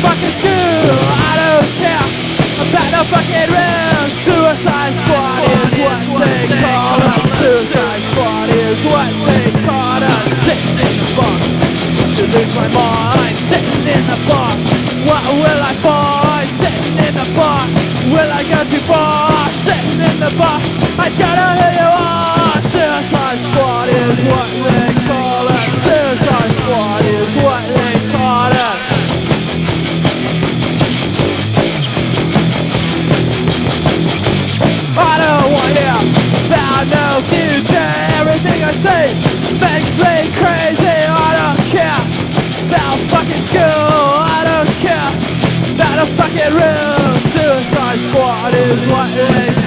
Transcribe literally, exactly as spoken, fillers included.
fucking school. I don't care about no fucking room. Suicide Squad is what they call us. Suicide Squad is what they taught us. Sitting in the bar to lose my mind. Sitting in the bar, what will I find? Sitting in the bar, will I go too far? Sitting in the bar, I don't know who you are. Suicide Squad is what they call us. Suicide Squad is what they taught us. I don't want to hear about no future. Everything I say makes me crazy. I don't care about fucking school. I don't care about a fucking room. Suicide Squad is what they